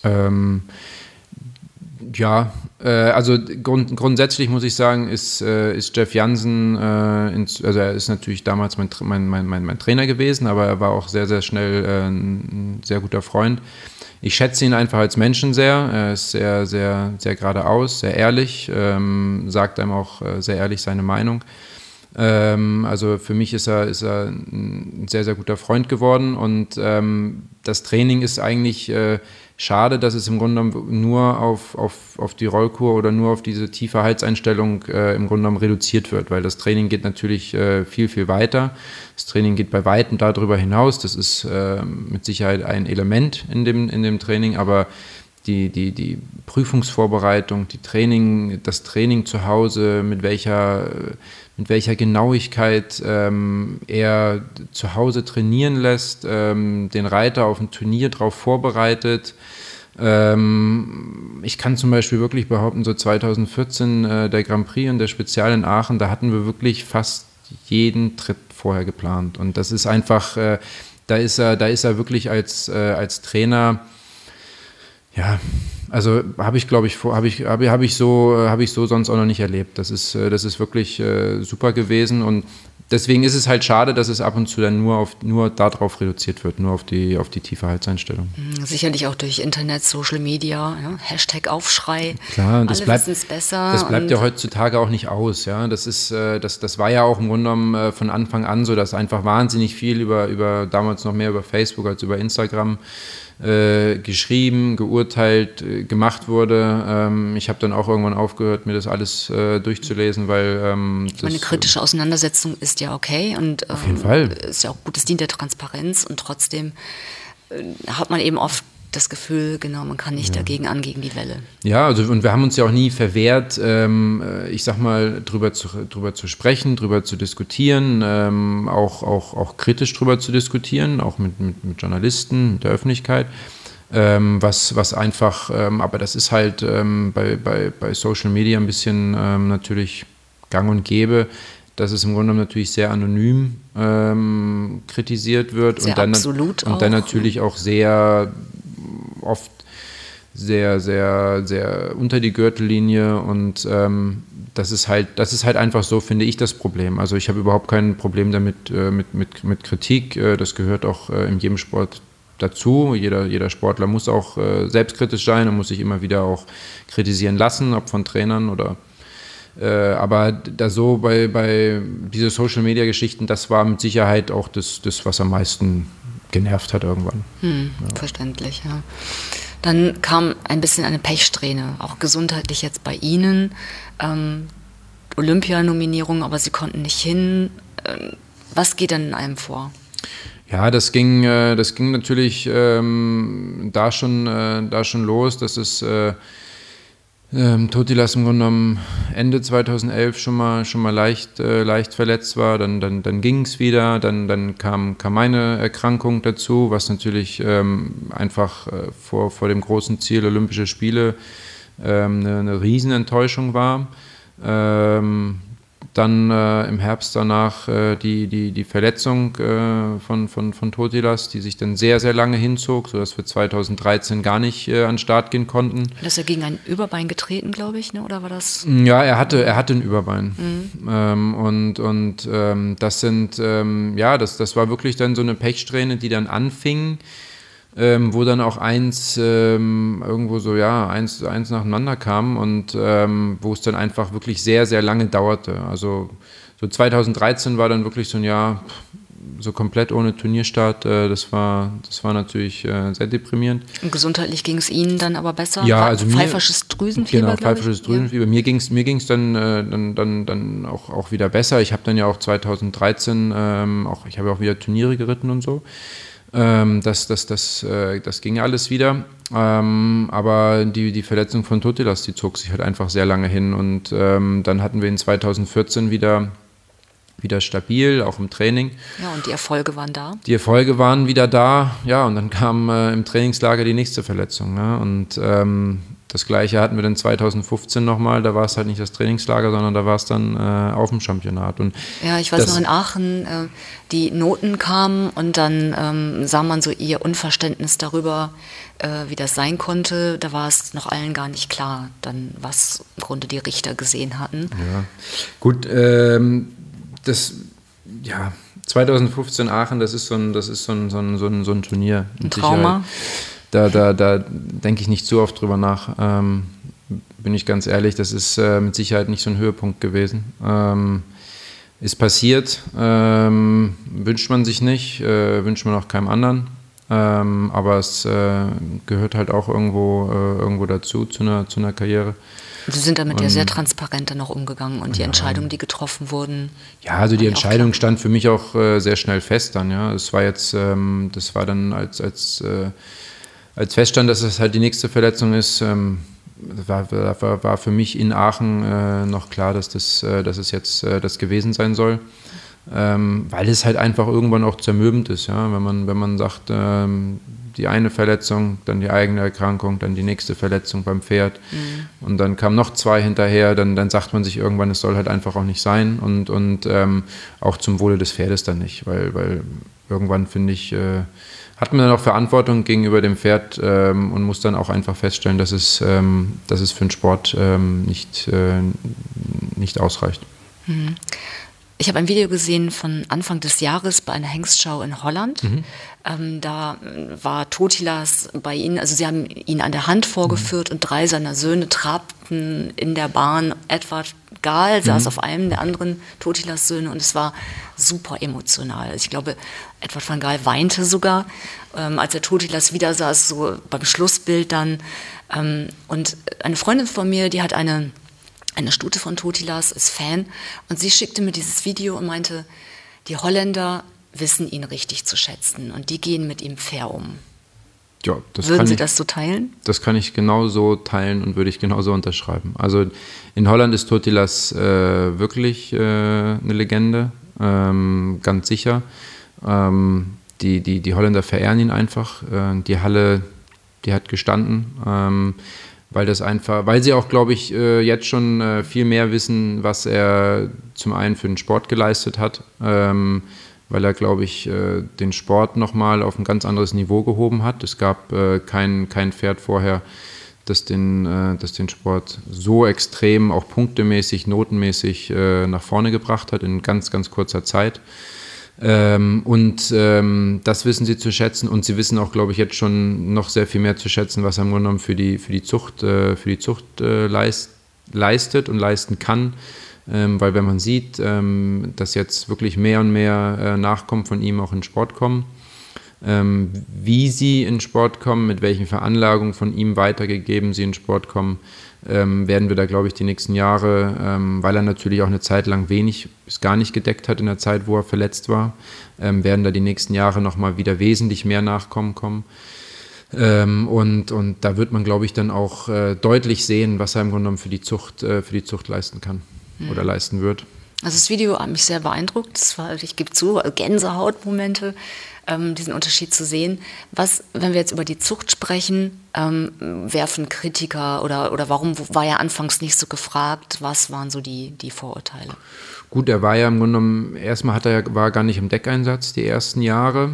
Also grundsätzlich muss ich sagen, ist Jeff Jansen, also er ist natürlich damals mein Trainer gewesen, aber er war auch sehr, sehr schnell ein sehr guter Freund. Ich schätze ihn einfach als Menschen sehr. Er ist sehr, sehr, sehr geradeaus, sehr ehrlich, sagt einem auch sehr ehrlich seine Meinung. Also für mich ist er ein sehr, sehr guter Freund geworden, und das Training ist eigentlich schade, dass es im Grunde genommen nur auf die Rollkur oder nur auf diese tiefe Halseinstellung im Grunde genommen reduziert wird, weil das Training geht natürlich viel, viel weiter. Das Training geht bei Weitem darüber hinaus. Das ist mit Sicherheit ein Element in dem Training, aber die Prüfungsvorbereitung, das Training zu Hause, mit welcher Genauigkeit er zu Hause trainieren lässt, den Reiter auf ein Turnier drauf vorbereitet. Ich kann zum Beispiel wirklich behaupten, so 2014 der Grand Prix und der Spezial in Aachen, da hatten wir wirklich fast jeden Tritt vorher geplant. Und das ist einfach, da ist er wirklich als Trainer. Ja, also habe ich so sonst auch noch nicht erlebt. Das ist wirklich super gewesen, und deswegen ist es halt schade, dass es ab und zu dann nur darauf reduziert wird, nur auf die tiefe Halseinstellung. Sicherlich auch durch Internet, Social Media, ja, Hashtag Aufschrei. Klar, und alle wissen es besser. Das bleibt ja heutzutage auch nicht aus. Ja, das war ja auch im Grunde genommen von Anfang an so, dass einfach wahnsinnig viel über damals noch mehr über Facebook als über Instagram geschrieben, geurteilt, gemacht wurde. Ich habe dann auch irgendwann aufgehört, mir das alles durchzulesen, weil eine kritische Auseinandersetzung ist ja okay und auf jeden Fall. Ist ja auch gut, es dient der Transparenz, und trotzdem hat man eben oft das Gefühl, genau, man kann nicht dagegen angehen, die Welle. Ja, also und wir haben uns ja auch nie verwehrt, ich sag mal, drüber zu sprechen, drüber zu diskutieren, auch kritisch drüber zu diskutieren, auch mit Journalisten, mit der Öffentlichkeit. Was einfach, aber das ist halt bei Social Media ein bisschen natürlich gang und gäbe, dass es im Grunde genommen natürlich sehr anonym kritisiert wird sehr und dann natürlich auch sehr oft sehr, sehr, sehr unter die Gürtellinie, und das ist halt einfach so, finde ich, das Problem. Also ich habe überhaupt kein Problem damit mit Kritik, das gehört auch in jedem Sport dazu. Jeder Sportler muss auch selbstkritisch sein und muss sich immer wieder auch kritisieren lassen, ob von Trainern oder aber da so bei diese Social-Media-Geschichten, das war mit Sicherheit auch das, was am meisten genervt hat irgendwann. Verständlich, ja. Dann kam ein bisschen eine Pechsträhne, auch gesundheitlich jetzt bei Ihnen. Olympianominierung, aber Sie konnten nicht hin. Was geht denn in einem vor? Ja, das ging natürlich da schon los, dass es Totilas im Grunde genommen Ende 2011 schon mal leicht verletzt war, dann ging es wieder, dann kam meine Erkrankung dazu, was natürlich einfach vor dem großen Ziel Olympische Spiele eine Riesenenttäuschung war. Dann im Herbst danach die Verletzung von Totilas, die sich dann sehr, sehr lange hinzog, sodass wir 2013 gar nicht an den Start gehen konnten. Das ist ja gegen ein Überbein getreten, glaube ich, ne? Oder war das? Ja, er hatte ein Überbein. Das war wirklich dann so eine Pechsträhne, die dann anfing, wo dann auch eins nacheinander kam und wo es dann einfach wirklich sehr, sehr lange dauerte. Also so 2013 war dann wirklich so ein Jahr so komplett ohne Turnierstart. Das war natürlich sehr deprimierend. Und gesundheitlich ging es Ihnen dann aber besser? Ja, also pfeifersches Drüsenfieber. Genau, pfeifersches Drüsenfieber. Ja. Mir ging's dann auch wieder besser. Ich habe dann ja auch 2013 ich habe auch wieder Turniere geritten und so. Das ging alles wieder, aber die Verletzung von Totilas, die zog sich halt einfach sehr lange hin und dann hatten wir in 2014 wieder stabil, auch im Training. Ja, und die Erfolge waren da? Die Erfolge waren wieder da, ja, und dann kam im Trainingslager die nächste Verletzung, ne? Und das Gleiche hatten wir dann 2015 nochmal, da war es halt nicht das Trainingslager, sondern da war es dann auf dem Championat. Und ja, ich weiß noch in Aachen, die Noten kamen und dann sah man so ihr Unverständnis darüber, wie das sein konnte. Da war es noch allen gar nicht klar, dann was im Grunde die Richter gesehen hatten. Ja, gut, 2015 Aachen, das ist so ein Turnier. Ein Trauma. Da denke ich nicht so oft drüber nach, bin ich ganz ehrlich, das ist mit Sicherheit nicht so ein Höhepunkt gewesen. Ist passiert, wünscht man sich nicht, wünscht man auch keinem anderen, aber es gehört halt auch irgendwo dazu, zu einer Karriere. Sie sind damit ja sehr transparent dann auch umgegangen und die Entscheidungen, die getroffen wurden. Ja, also die Entscheidung stand für mich auch sehr schnell fest dann, ja. Es war jetzt, das war dann als feststand, dass es halt die nächste Verletzung ist, war für mich in Aachen noch klar, dass es jetzt das gewesen sein soll, weil es halt einfach irgendwann auch zermürbend ist, ja, wenn man sagt, die eine Verletzung, dann die eigene Erkrankung, dann die nächste Verletzung beim Pferd und dann kamen noch 2 hinterher, dann sagt man sich irgendwann, es soll halt einfach auch nicht sein und auch zum Wohle des Pferdes dann nicht, weil irgendwann, finde ich, hat man dann auch Verantwortung gegenüber dem Pferd und muss dann auch einfach feststellen, dass es für den Sport nicht ausreicht. Ich habe ein Video gesehen von Anfang des Jahres bei einer Hengstschau in Holland. Da war Totilas bei Ihnen, also Sie haben ihn an der Hand vorgeführt und 3 seiner Söhne trabten in der Bahn. Edward Gal saß auf einem der anderen Totilas Söhne und es war super emotional. Ich glaube, Edward van Gaal weinte sogar, als er Totilas wieder saß, so beim Schlussbild dann. Und eine Freundin von mir, die hat eine Stute von Totilas, ist Fan und sie schickte mir dieses Video und meinte, die Holländer wissen ihn richtig zu schätzen und die gehen mit ihm fair um. Ja, Würden Sie das so teilen? Das kann ich genauso teilen und würde ich genauso unterschreiben. Also in Holland ist Totilas wirklich eine Legende, ganz sicher. Die Holländer verehren ihn einfach. Die Halle, die hat gestanden, weil sie auch, glaube ich, jetzt schon viel mehr wissen, was er zum einen für den Sport geleistet hat, weil er, glaube ich, den Sport nochmal auf ein ganz anderes Niveau gehoben hat. Es gab kein Pferd vorher, das den Sport so extrem, auch punktemäßig, notenmäßig nach vorne gebracht hat in ganz, ganz kurzer Zeit. Das wissen sie zu schätzen und sie wissen auch, glaube ich, jetzt schon noch sehr viel mehr zu schätzen, was er im Grunde genommen für die Zucht leistet und leisten kann. Weil wenn man sieht, dass jetzt wirklich mehr und mehr Nachkommen von ihm auch in Sport kommen, Wie sie in Sport kommen, mit welchen Veranlagungen von ihm weitergegeben sie in Sport kommen, werden wir da, glaube ich, die nächsten Jahre, weil er natürlich auch eine Zeit lang wenig bis gar nicht gedeckt hat in der Zeit, wo er verletzt war, werden da die nächsten Jahre nochmal wieder wesentlich mehr Nachkommen kommen. Und da wird man, glaube ich, dann auch deutlich sehen, was er im Grunde genommen für die Zucht leisten kann oder leisten wird. Also das Video hat mich sehr beeindruckt. Ich gebe zu, Gänsehautmomente, diesen Unterschied zu sehen. Wenn wir jetzt über die Zucht sprechen, werfen Kritiker oder warum war er anfangs nicht so gefragt? Was waren so die Vorurteile? Gut, er war ja im Grunde genommen, erstmal war er gar nicht im Deckeinsatz die ersten Jahre.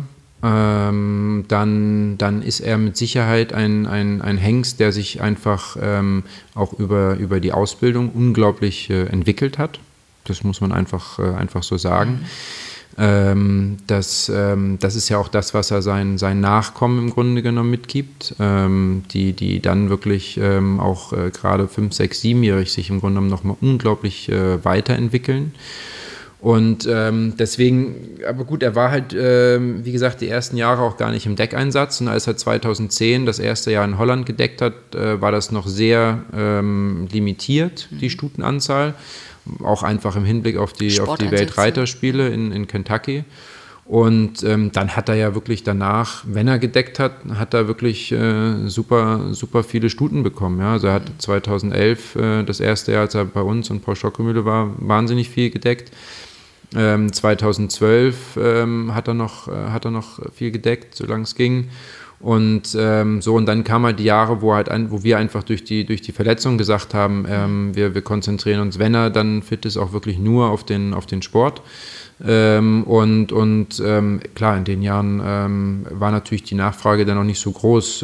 Dann ist er mit Sicherheit ein Hengst, der sich einfach auch über die Ausbildung unglaublich entwickelt hat. Das muss man einfach so sagen. Das ist ja auch das, was er seinen Nachkommen im Grunde genommen mitgibt, die dann wirklich auch gerade 5-, 6-, 7-jährig sich im Grunde genommen nochmal unglaublich weiterentwickeln. Und deswegen, aber gut, er war halt, wie gesagt, die ersten Jahre auch gar nicht im Deckeinsatz. Und als er 2010 das erste Jahr in Holland gedeckt hat, war das noch sehr limitiert, die Stutenanzahl. Auch einfach im Hinblick auf die Weltreiterspiele in Kentucky. Und dann hat er ja wirklich danach, wenn er gedeckt hat, hat er wirklich super viele Stuten bekommen. Ja? Also er hat 2011, das erste Jahr, als er bei uns und Paul Schockemühle war, wahnsinnig viel gedeckt. 2012 hat er noch viel gedeckt, solange es ging. Und und dann kamen halt die Jahre, wo wir einfach durch die Verletzung gesagt haben, wir konzentrieren uns, wenn er dann fit ist, auch wirklich nur auf den Sport. Klar, in den Jahren war natürlich die Nachfrage dann noch nicht so groß.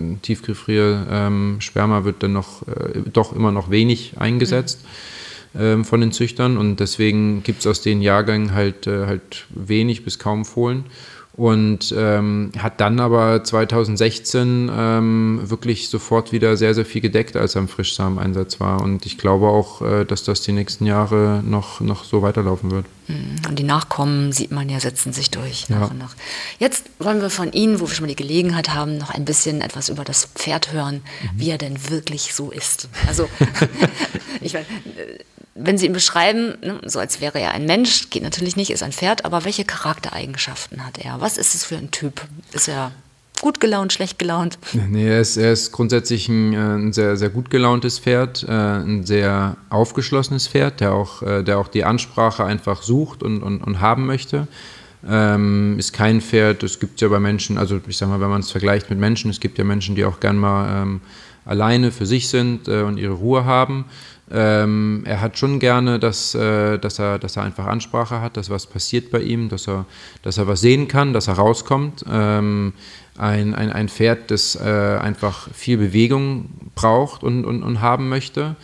Tiefgefrier-Sperma wird dann doch immer noch wenig eingesetzt von den Züchtern, und deswegen gibt es aus den Jahrgängen halt wenig bis kaum Fohlen. Und hat dann aber 2016 wirklich sofort wieder sehr, sehr viel gedeckt, als er im Frischsameneinsatz war. Und ich glaube auch, dass das die nächsten Jahre noch so weiterlaufen wird. Und die Nachkommen, sieht man ja, setzen sich durch nach und nach. Jetzt wollen wir von Ihnen, wo wir schon mal die Gelegenheit haben, noch ein bisschen etwas über das Pferd hören, wie er denn wirklich so ist. Also, ich meine, wenn Sie ihn beschreiben, ne, so als wäre er ein Mensch, geht natürlich nicht, ist ein Pferd, aber welche Charaktereigenschaften hat er? Was ist es für ein Typ? Ist er gut gelaunt, schlecht gelaunt? Nee, er ist grundsätzlich ein sehr, sehr gut gelauntes Pferd, ein sehr aufgeschlossenes Pferd, der auch die Ansprache einfach sucht und haben möchte. Ist kein Pferd, es gibt ja bei Menschen, also ich sag mal, wenn man es vergleicht mit Menschen, es gibt ja Menschen, die auch gern mal alleine für sich sind und ihre Ruhe haben. Er hat schon gerne, dass er einfach Ansprache hat, dass was passiert bei ihm, dass er was sehen kann, dass er rauskommt. Ein Pferd, das einfach viel Bewegung braucht und haben möchte.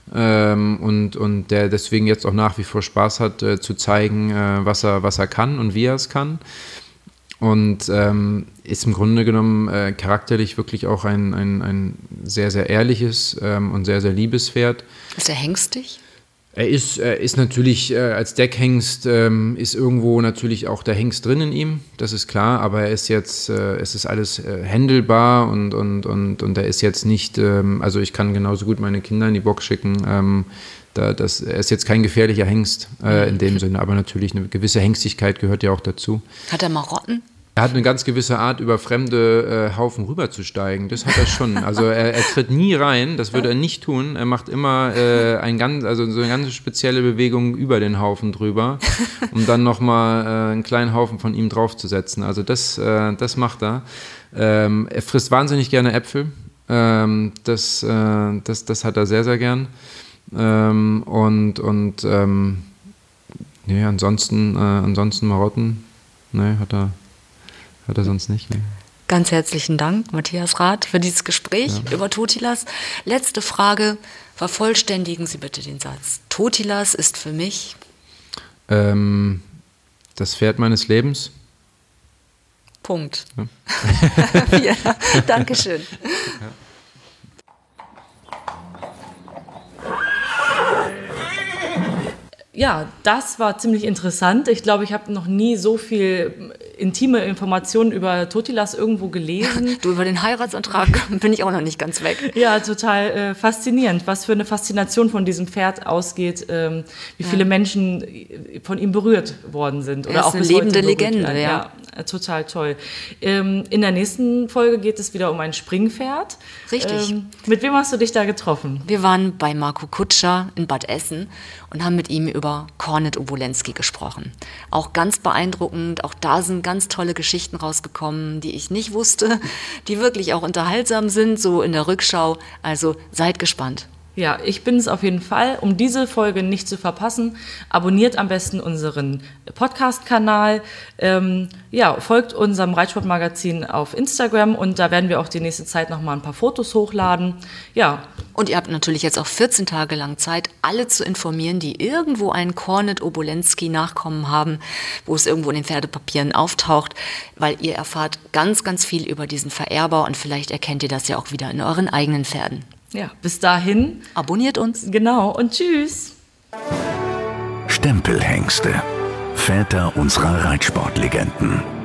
Und der deswegen jetzt auch nach wie vor Spaß hat, zu zeigen, was er kann und wie er es kann. Und ist im Grunde genommen charakterlich wirklich auch ein sehr, sehr ehrliches und sehr, sehr liebes Pferd. Ist er hengstig? Er ist natürlich als Deckhengst ist irgendwo natürlich auch der Hengst drin in ihm, das ist klar, aber er ist jetzt, es ist alles händelbar und er ist jetzt nicht, also ich kann genauso gut meine Kinder in die Box schicken, er ist jetzt kein gefährlicher Hengst in dem Sinne, aber natürlich eine gewisse Hengstigkeit gehört ja auch dazu. Hat er Marotten? Er hat eine ganz gewisse Art, über fremde Haufen rüberzusteigen. Das hat er schon. Also er tritt nie rein, das würde er nicht tun. Er macht immer so eine ganz spezielle Bewegung über den Haufen drüber, um dann nochmal einen kleinen Haufen von ihm draufzusetzen. Also das macht er. Er frisst wahnsinnig gerne Äpfel. Das hat er sehr, sehr gern. Ansonsten Marotten, hat er sonst nicht. Nee. Ganz herzlichen Dank, Matthias Rath, für dieses Gespräch über Totilas. Letzte Frage, vervollständigen Sie bitte den Satz. Totilas ist für mich? Das Pferd meines Lebens. Punkt. Ja. Dankeschön. Ja. Ja, das war ziemlich interessant. Ich glaube, ich habe noch nie so viel intime Informationen über Totilas irgendwo gelesen. Du, über den Heiratsantrag bin ich auch noch nicht ganz weg. Ja, total faszinierend, was für eine Faszination von diesem Pferd ausgeht, wie viele Menschen von ihm berührt worden sind. Oder auch eine lebende Legende, ja. Total toll. In der nächsten Folge geht es wieder um ein Springpferd. Richtig. Mit wem hast du dich da getroffen? Wir waren bei Marco Kutscher in Bad Essen und haben mit ihm über Kornet Obolensky gesprochen. Auch ganz beeindruckend, auch da sind ganz tolle Geschichten rausgekommen, die ich nicht wusste, die wirklich auch unterhaltsam sind, so in der Rückschau. Also seid gespannt. Ja, ich bin es auf jeden Fall. Um diese Folge nicht zu verpassen, abonniert am besten unseren Podcast-Kanal. Folgt unserem Reitsportmagazin auf Instagram und da werden wir auch die nächste Zeit noch mal ein paar Fotos hochladen. Ja. Und ihr habt natürlich jetzt auch 14 Tage lang Zeit, alle zu informieren, die irgendwo einen Kornet Obolensky Nachkommen haben, wo es irgendwo in den Pferdepapieren auftaucht, weil ihr erfahrt ganz, ganz viel über diesen Vererber und vielleicht erkennt ihr das ja auch wieder in euren eigenen Pferden. Ja, bis dahin. Abonniert uns. Genau, und tschüss. Stempelhengste. Väter unserer Reitsportlegenden.